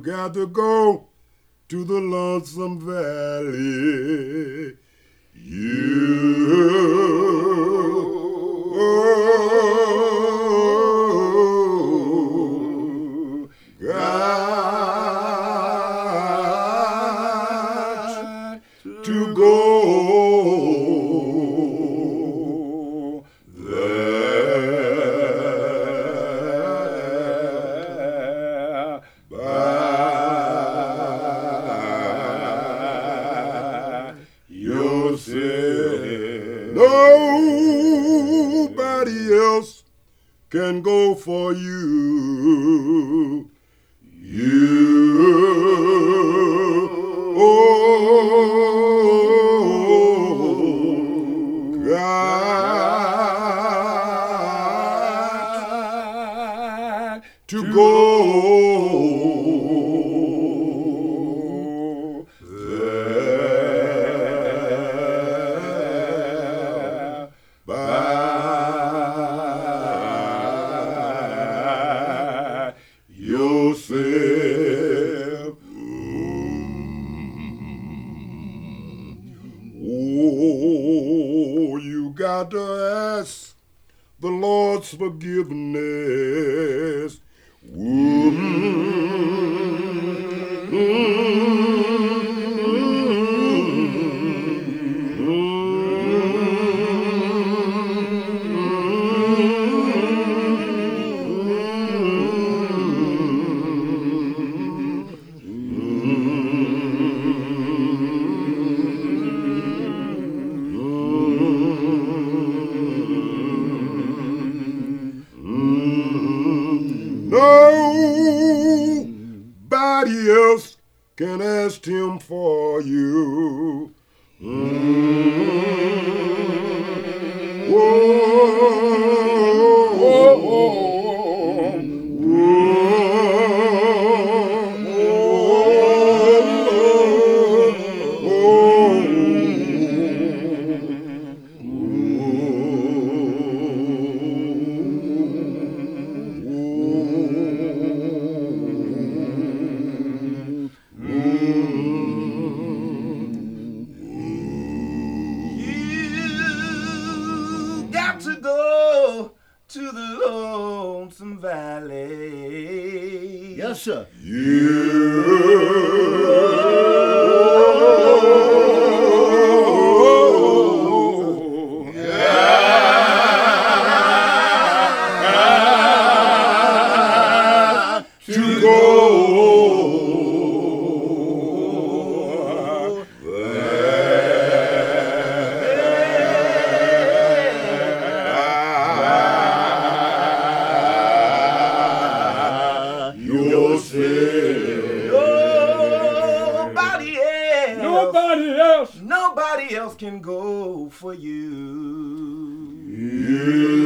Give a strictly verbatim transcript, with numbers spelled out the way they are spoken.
got to go to the Lonesome Valley. You got to go there by yourself. Nobody else can go for you. You oh, got to go there by yourself. Oh, you got to ask the Lord's forgiveness. Nobody else can ask him for you. Mm-hmm. Whoa, whoa, whoa, to go to the Lonesome Valley. Yes, sir. You got to go Nobody else. Nobody else. Nobody else can go for you. You